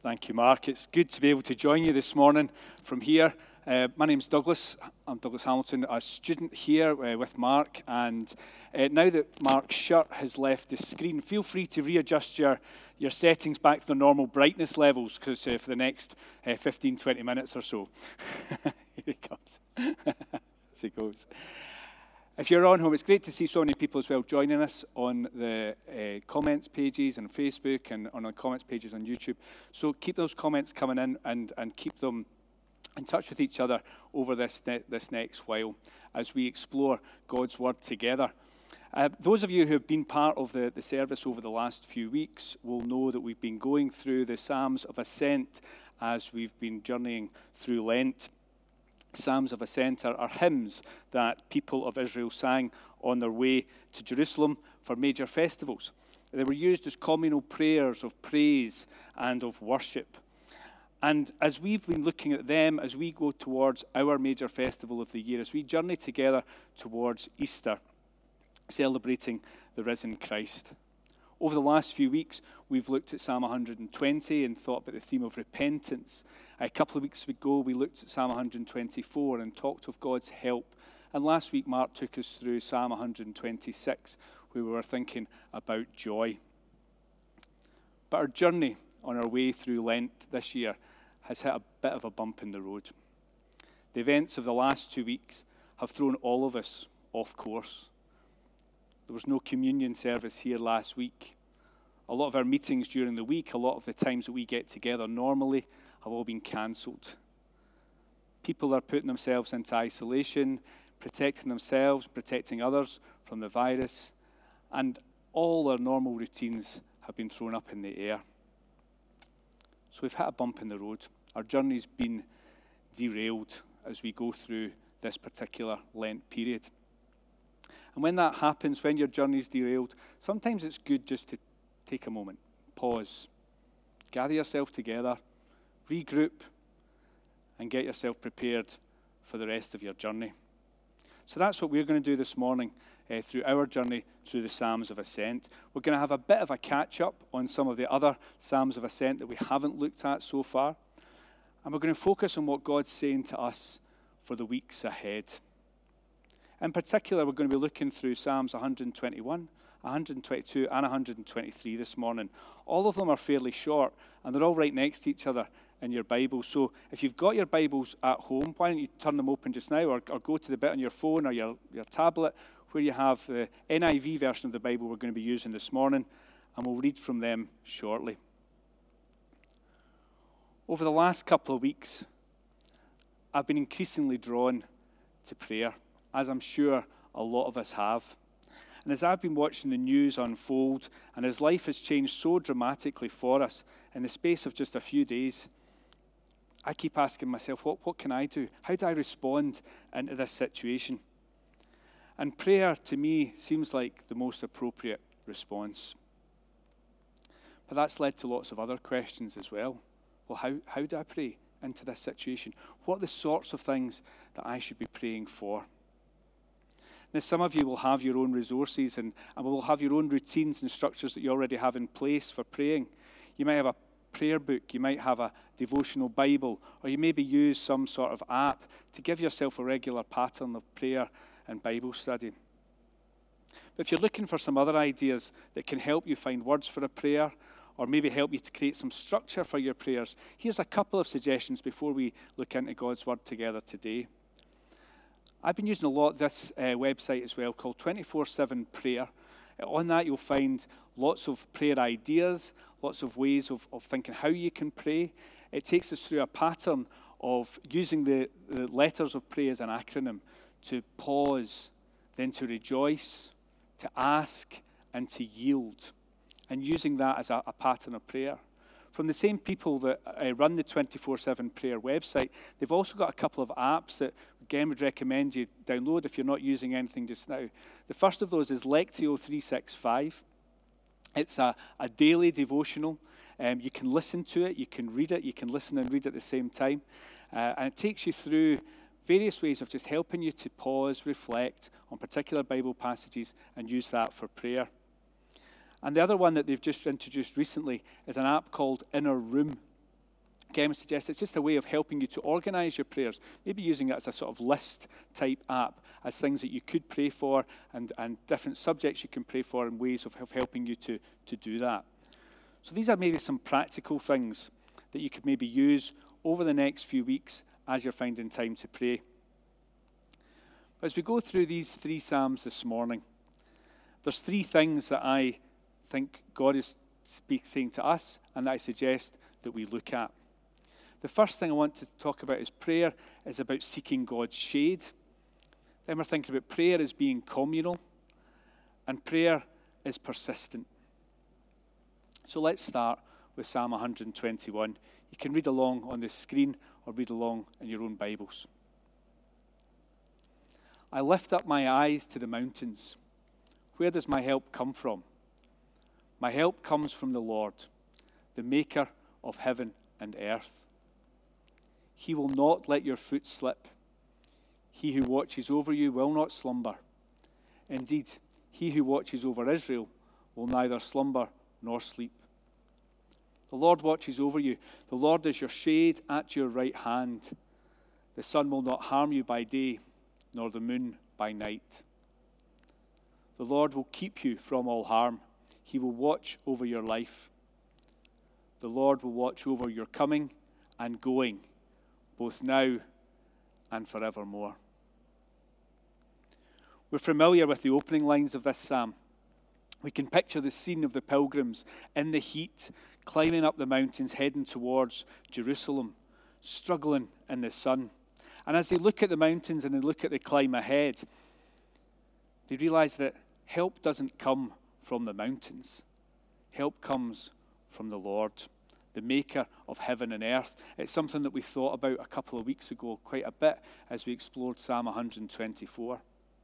Thank you, Mark. It's good to be able to join you this morning from here. My name's Douglas. I'm Douglas Hamilton, a student here with Mark. And now that Mark's shirt has left the screen, feel free to readjust your settings back to the normal brightness levels, because for the next 15, 20 minutes or so. Here he comes. As he goes. If you're on home, it's great to see so many people as well joining us on the comments pages on Facebook and on the comments pages on YouTube. So keep those comments coming in and keep them in touch with each other over this next while as we explore God's Word together. Those of you who have been part of the service over the last few weeks will know that we've been going through the Psalms of Ascent as we've been journeying through Lent. Psalms of Ascent are hymns that people of Israel sang on their way to Jerusalem for major festivals. They were used as communal prayers of praise and of worship. And as we've been looking at them, as we go towards our major festival of the year, as we journey together towards Easter, celebrating the risen Christ. Over the last few weeks, we've looked at Psalm 120 and thought about the theme of repentance. A couple of weeks ago, we looked at Psalm 124 and talked of God's help. And last week, Mark took us through Psalm 126, where we were thinking about joy. But our journey on our way through Lent this year has hit a bit of a bump in the road. The events of the last 2 weeks have thrown all of us off course. There was no communion service here last week. A lot of our meetings during the week, a lot of the times that we get together normally, have all been cancelled. People are putting themselves into isolation, protecting themselves, protecting others from the virus, and all our normal routines have been thrown up in the air. So we've hit a bump in the road. Our journey's been derailed as we go through this particular Lent period. And when that happens, when your journey's derailed, sometimes it's good just to take a moment, pause, gather yourself together, regroup, and get yourself prepared for the rest of your journey. So that's what we're going to do this morning through our journey through the Psalms of Ascent. We're going to have a bit of a catch-up on some of the other Psalms of Ascent that we haven't looked at so far. And we're going to focus on what God's saying to us for the weeks ahead. In particular, we're going to be looking through Psalms 121, 122, and 123 this morning. All of them are fairly short, and they're all right next to each other in your Bible. So if you've got your Bibles at home, why don't you turn them open just now, or go to the bit on your phone or your tablet where you have the NIV version of the Bible we're going to be using this morning, and we'll read from them shortly. Over the last couple of weeks, I've been increasingly drawn to prayer, as I'm sure a lot of us have. And as I've been watching the news unfold, and as life has changed so dramatically for us in the space of just a few days, I keep asking myself, what can I do? How do I respond into this situation? And prayer, to me, seems like the most appropriate response. But that's led to lots of other questions as well. Well, how do I pray into this situation? What are the sorts of things that I should be praying for? Now, some of you will have your own resources and will have your own routines and structures that you already have in place for praying. You might have a prayer book, you might have a devotional Bible, or you maybe use some sort of app to give yourself a regular pattern of prayer and Bible study. But if you're looking for some other ideas that can help you find words for a prayer, or maybe help you to create some structure for your prayers, here's a couple of suggestions before we look into God's Word together today. I've been using a lot this website as well called 24/7 Prayer. On that you'll find lots of prayer ideas, lots of ways of thinking how you can pray. It takes us through a pattern of using the letters of prayer as an acronym to pause, then to rejoice, to ask, and to yield, and using that as a pattern of prayer. From the same people that run the 24/7 Prayer website, they've also got a couple of apps that, again, would recommend you download if you're not using anything just now. The first of those is Lectio 365. It's a daily devotional. You can listen to it, you can read it, you can listen and read at the same time. And it takes you through various ways of just helping you to pause, reflect on particular Bible passages, and use that for prayer. And the other one that they've just introduced recently is an app called Inner Room. Kevin suggests it's just a way of helping you to organize your prayers, maybe using it as a sort of list type app, as things that you could pray for and different subjects you can pray for and ways of helping you to do that. So these are maybe some practical things that you could maybe use over the next few weeks as you're finding time to pray. But as we go through these 3 Psalms this morning, there's 3 things that I think God is saying to us and that I suggest that we look at. The first thing I want to talk about is prayer is about seeking God's shade. Then we're thinking about prayer as being communal, and prayer is persistent. So let's start with Psalm 121. You can read along on the screen or read along in your own Bibles. I lift up my eyes to the mountains. Where does my help come from? My help comes from the Lord, the maker of heaven and earth. He will not let your foot slip. He who watches over you will not slumber. Indeed, he who watches over Israel will neither slumber nor sleep. The Lord watches over you. The Lord is your shade at your right hand. The sun will not harm you by day, nor the moon by night. The Lord will keep you from all harm. He will watch over your life. The Lord will watch over your coming and going, both now and forevermore. We're familiar with the opening lines of this psalm. We can picture the scene of the pilgrims in the heat, climbing up the mountains, heading towards Jerusalem, struggling in the sun. And as they look at the mountains and they look at the climb ahead, they realize that help doesn't come from the mountains. Help comes from the Lord, the maker of heaven and earth. It's something that we thought about a couple of weeks ago quite a bit as we explored Psalm 124.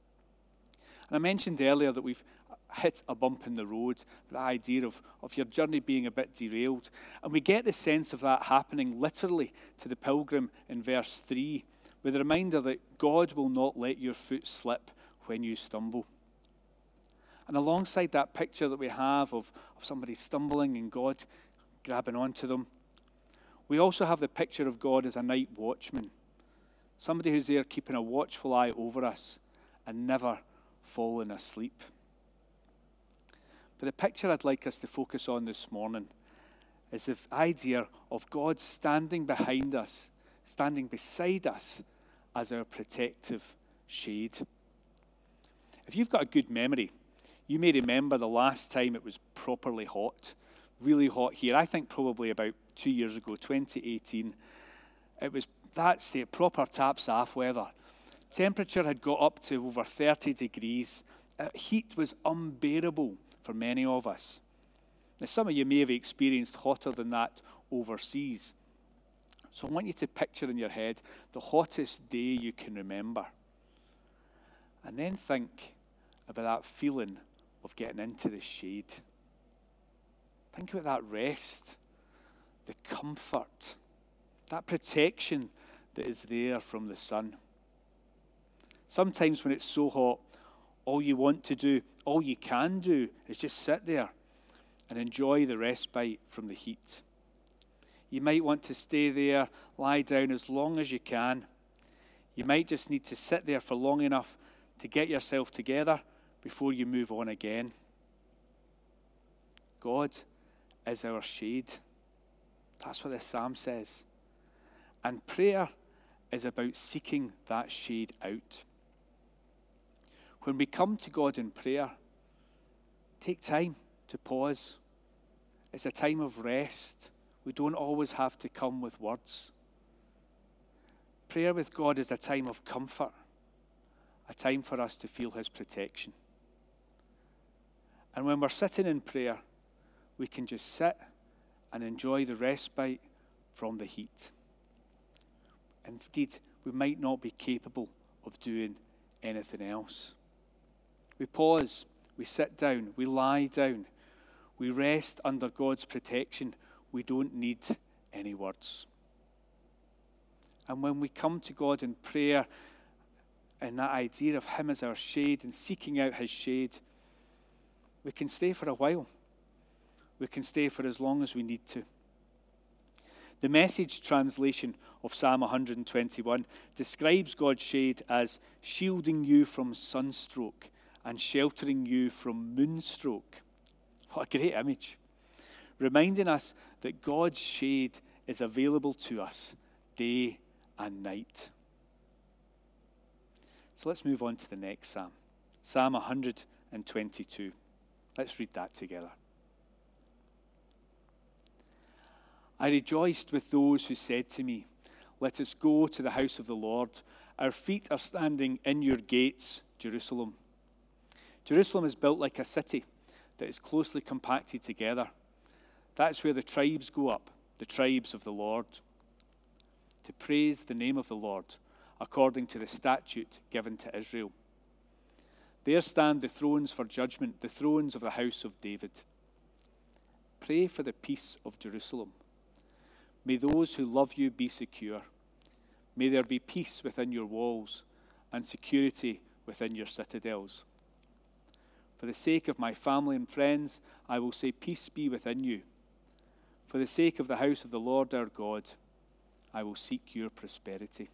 And I mentioned earlier that we've hit a bump in the road, the idea of your journey being a bit derailed. And we get the sense of that happening literally to the pilgrim in verse 3, with the reminder that God will not let your foot slip when you stumble. And alongside that picture that we have of somebody stumbling and God grabbing onto them, we also have the picture of God as a night watchman, somebody who's there keeping a watchful eye over us and never falling asleep. But the picture I'd like us to focus on this morning is the idea of God standing behind us, standing beside us as our protective shade. If you've got a good memory, you may remember the last time it was properly hot, really hot here. I think probably about 2 years ago, 2018. It was that state, proper tap-saff weather. Temperature had got up to over 30 degrees. Heat was unbearable for many of us. Now, some of you may have experienced hotter than that overseas. So I want you to picture in your head the hottest day you can remember. And then think about that feeling of getting into the shade. Think about that rest, the comfort, that protection that is there from the sun. Sometimes when it's so hot, all you want to do, all you can do, is just sit there and enjoy the respite from the heat. You might want to stay there, lie down as long as you can. You might just need to sit there for long enough to get yourself together before you move on again. God is our shade. That's what this psalm says. And prayer is about seeking that shade out. When we come to God in prayer, take time to pause. It's a time of rest. We don't always have to come with words. Prayer with God is a time of comfort, a time for us to feel His protection. And when we're sitting in prayer, we can just sit and enjoy the respite from the heat. Indeed, we might not be capable of doing anything else. We pause, we sit down, we lie down, we rest under God's protection. We don't need any words. And when we come to God in prayer, and that idea of Him as our shade and seeking out His shade, we can stay for a while. We can stay for as long as we need to. The Message translation of Psalm 121 describes God's shade as shielding you from sunstroke and sheltering you from moonstroke. What a great image. Reminding us that God's shade is available to us day and night. So let's move on to the next psalm. Psalm 122. Let's read that together. I rejoiced with those who said to me, "Let us go to the house of the Lord. Our feet are standing in your gates, Jerusalem." Jerusalem is built like a city that is closely compacted together. That's where the tribes go up, the tribes of the Lord, to praise the name of the Lord according to the statute given to Israel. There stand the thrones for judgment, the thrones of the house of David. Pray for the peace of Jerusalem. May those who love you be secure. May there be peace within your walls and security within your citadels. For the sake of my family and friends, I will say, peace be within you. For the sake of the house of the Lord our God, I will seek your prosperity.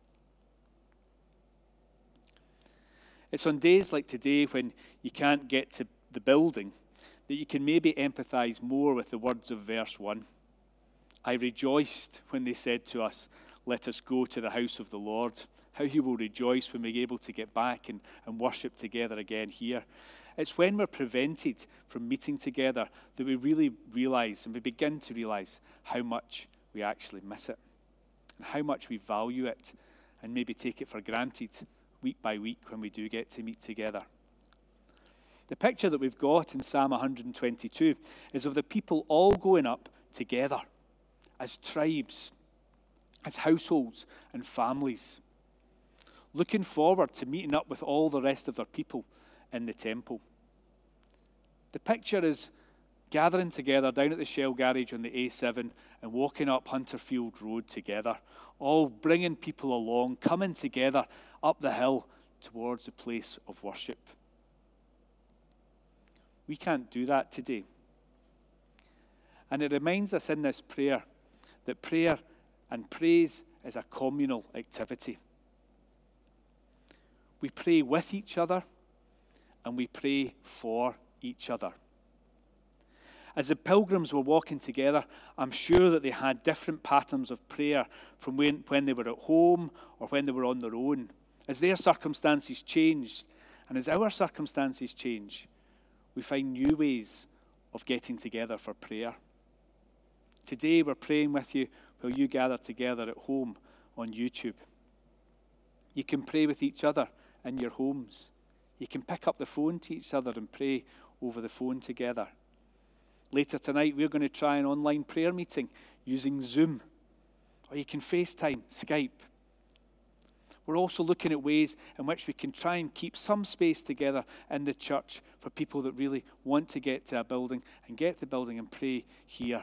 It's on days like today when you can't get to the building that you can maybe empathize more with the words of verse 1. I rejoiced when they said to us, "Let us go to the house of the Lord." How you will rejoice when we're able to get back and worship together again here. It's when we're prevented from meeting together that we really realize and we begin to realize how much we actually miss it and how much we value it and maybe take it for granted week by week when we do get to meet together. The picture that we've got in Psalm 122 is of the people all going up together as tribes, as households and families, looking forward to meeting up with all the rest of their people in the temple. The picture is gathering together down at the Shell garage on the A7 and walking up Hunterfield Road together, all bringing people along, coming together up the hill towards the place of worship. We can't do that today. And it reminds us in this prayer that prayer and praise is a communal activity. We pray with each other and we pray for each other. As the pilgrims were walking together, I'm sure that they had different patterns of prayer from when they were at home or when they were on their own. As their circumstances changed and as our circumstances change, we find new ways of getting together for prayer. Today we're praying with you while you gather together at home on YouTube. You can pray with each other in your homes. You can pick up the phone to each other and pray over the phone together. Later tonight, we're going to try an online prayer meeting using Zoom. Or you can FaceTime, Skype. We're also looking at ways in which we can try and keep some space together in the church for people that really want to get to a building and get to the building and pray here.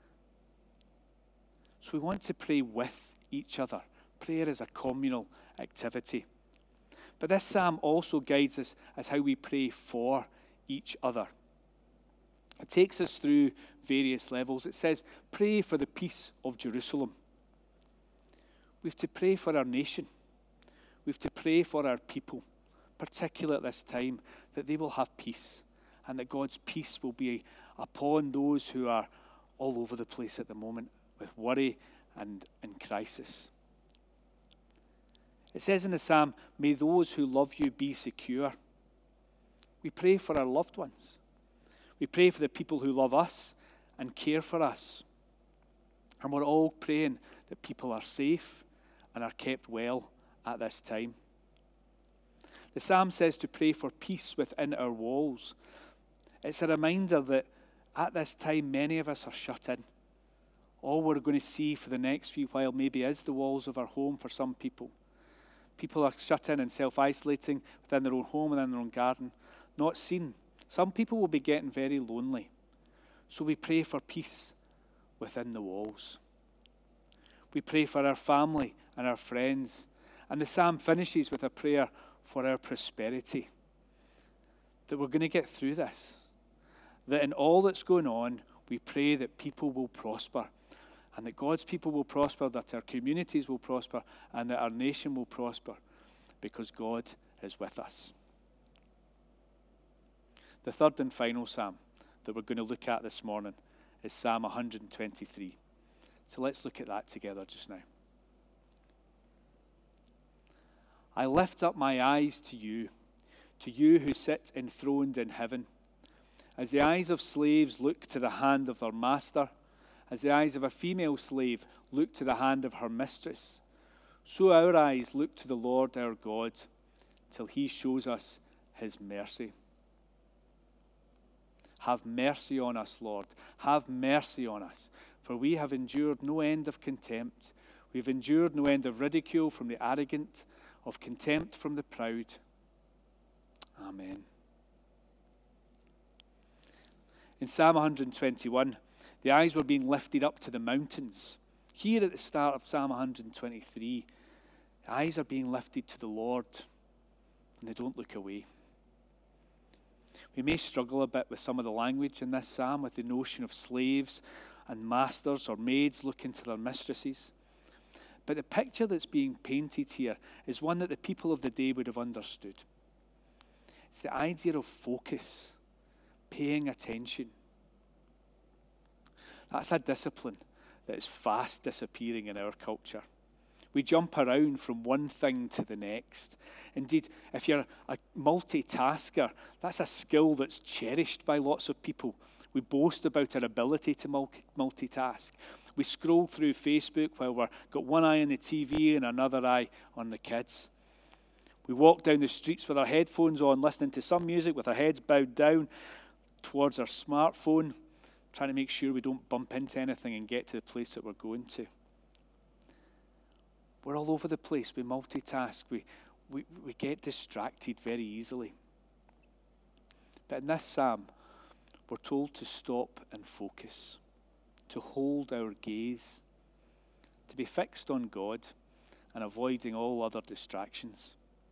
So we want to pray with each other. Prayer is a communal activity. But this psalm also guides us as how we pray for each other. It takes us through various levels. It says, pray for the peace of Jerusalem. We have to pray for our nation. We have to pray for our people, particularly at this time, that they will have peace and that God's peace will be upon those who are all over the place at the moment with worry and in crisis. It says in the psalm, may those who love you be secure. We pray for our loved ones. We pray for the people who love us and care for us. And we're all praying that people are safe and are kept well at this time. The psalm says to pray for peace within our walls. It's a reminder that at this time many of us are shut in. All we're going to see for the next few while maybe is the walls of our home for some people. People are shut in and self-isolating within their own home and in their own garden, not seen. Some people will be getting very lonely. So we pray for peace within the walls. We pray for our family and our friends. And the psalm finishes with a prayer for our prosperity. That we're going to get through this. That in all that's going on, we pray that people will prosper and that God's people will prosper, that our communities will prosper, and that our nation will prosper, because God is with us. The third and final psalm that we're going to look at this morning is Psalm 123. So let's look at that together just now. I lift up my eyes to you who sit enthroned in heaven. As the eyes of slaves look to the hand of their master, as the eyes of a female slave look to the hand of her mistress, so our eyes look to the Lord our God, till he shows us his mercy. Have mercy on us, Lord. Have mercy on us, for we have endured no end of contempt. We have endured no end of ridicule from the arrogant, of contempt from the proud. Amen. In Psalm 121, the eyes were being lifted up to the mountains. Here at the start of Psalm 123, the eyes are being lifted to the Lord, and they don't look away. We may struggle a bit with some of the language in this psalm, with the notion of slaves and masters or maids looking to their mistresses. But the picture that's being painted here is one that the people of the day would have understood. It's the idea of focus, paying attention. That's a discipline that is fast disappearing in our culture. We jump around from one thing to the next. Indeed, if you're a multitasker, that's a skill that's cherished by lots of people. We boast about our ability to multitask. We scroll through Facebook while we've got one eye on the TV and another eye on the kids. We walk down the streets with our headphones on, listening to some music with our heads bowed down towards our smartphone, trying to make sure we don't bump into anything and get to the place that we're going to. We're all over the place. We multitask. We get distracted very easily. But in this psalm, we're told to stop and focus, to hold our gaze, to be fixed on God and avoiding all other distractions.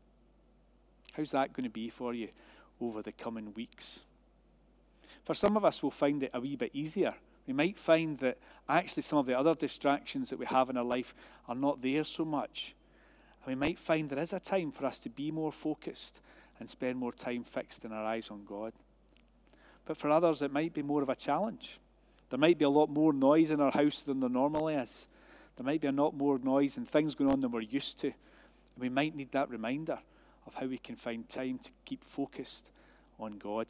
How's that going to be for you over the coming weeks? For some of us, we'll find it a wee bit easier. We might find that actually some of the other distractions that we have in our life are not there so much. And we might find there is a time for us to be more focused and spend more time fixed in our eyes on God. But for others, it might be more of a challenge. There might be a lot more noise in our house than there normally is. There might be a lot more noise and things going on than we're used to. And we might need that reminder of how we can find time to keep focused on God.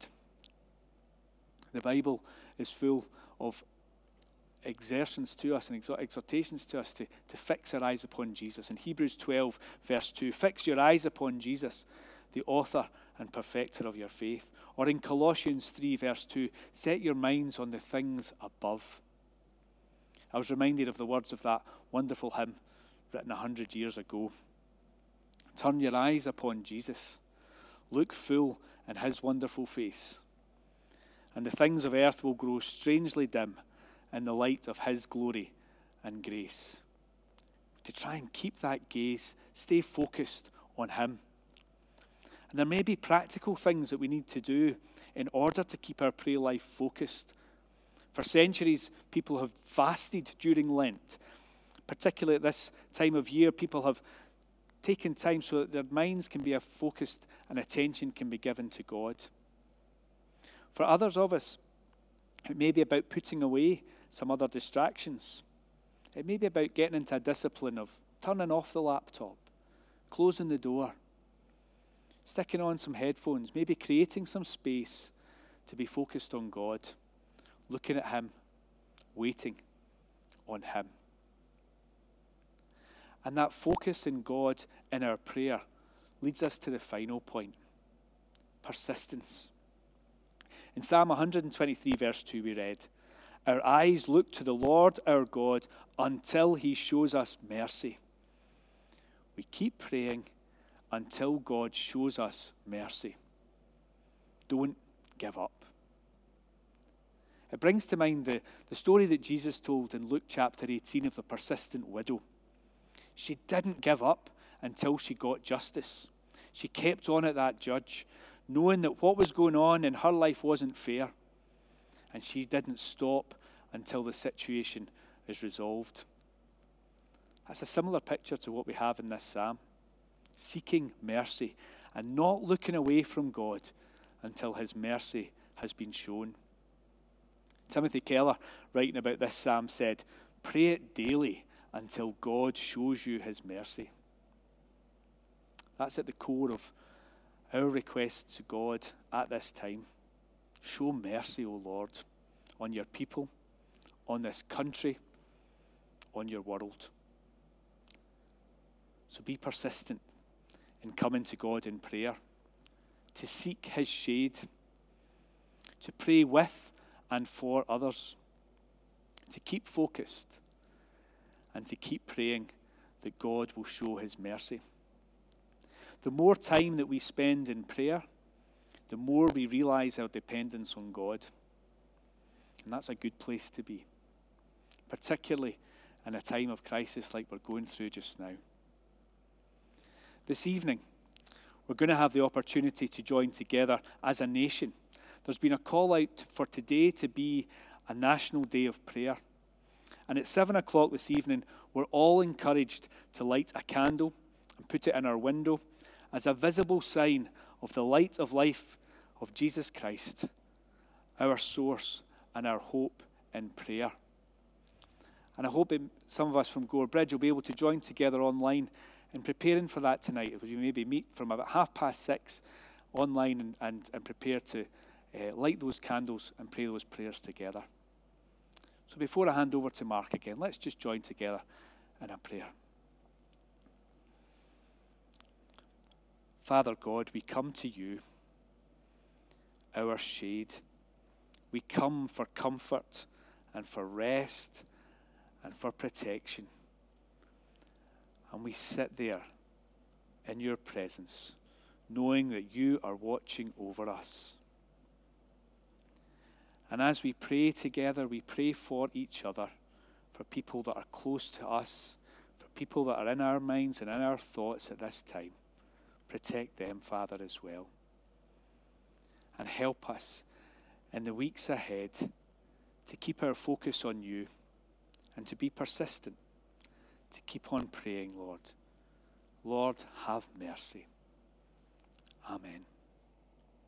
The Bible is full of exertions to us and exhortations to us to fix our eyes upon Jesus. In Hebrews 12, verse 2, fix your eyes upon Jesus, the author and perfecter of your faith. Or in Colossians 3, verse 2, set your minds on the things above. I was reminded of the words of that wonderful hymn written 100 years ago. Turn your eyes upon Jesus. Look full in his wonderful face, and the things of earth will grow strangely dim in the light of his glory and grace. To try and keep that gaze, stay focused on him. And there may be practical things that we need to do in order to keep our prayer life focused. For centuries, people have fasted during Lent. Particularly at this time of year, people have taken time so that their minds can be focused and attention can be given to God. For others of us, it may be about putting away some other distractions. It may be about getting into a discipline of turning off the laptop, closing the door, sticking on some headphones, maybe creating some space to be focused on God, looking at him, waiting on him. And that focus in God in our prayer leads us to the final point, persistence. In Psalm 123, verse 2, we read, our eyes look to the Lord our God until he shows us mercy. We keep praying until God shows us mercy. Don't give up. It brings to mind the story that Jesus told in Luke chapter 18 of the persistent widow. She didn't give up until she got justice. She kept on at that judge, knowing that what was going on in her life wasn't fair. And she didn't stop until the situation is resolved. That's a similar picture to what we have in this psalm. Seeking mercy and not looking away from God until his mercy has been shown. Timothy Keller, writing about this psalm, said, "Pray it daily until God shows you his mercy." That's at the core of our request to God at this time. Show mercy, O Lord, on your people, on this country, on your world. So be persistent in coming to God in prayer, to seek his shade, to pray with and for others, to keep focused, and to keep praying that God will show his mercy. The more time that we spend in prayer, the more we realize our dependence on God. And that's a good place to be, particularly in a time of crisis like we're going through just now. This evening, we're going to have the opportunity to join together as a nation. There's been a call out for today to be a national day of prayer. And at 7 o'clock this evening, we're all encouraged to light a candle and put it in our window as a visible sign of the light of life of Jesus Christ, our source and our hope in prayer. And I hope that some of us from Gore Bridge will be able to join together online in preparing for that tonight. We maybe meet from about 6:30 online and prepare to light those candles and pray those prayers together. So before I hand over to Mark again, let's just join together in a prayer. Father God, we come to you, our shade. We come for comfort and for rest and for protection. And we sit there in your presence, knowing that you are watching over us. And as we pray together, we pray for each other, for people that are close to us, for people that are in our minds and in our thoughts at this time. Protect them, Father, as well. And help us in the weeks ahead to keep our focus on you and to be persistent, to keep on praying, Lord. Lord, have mercy. Amen.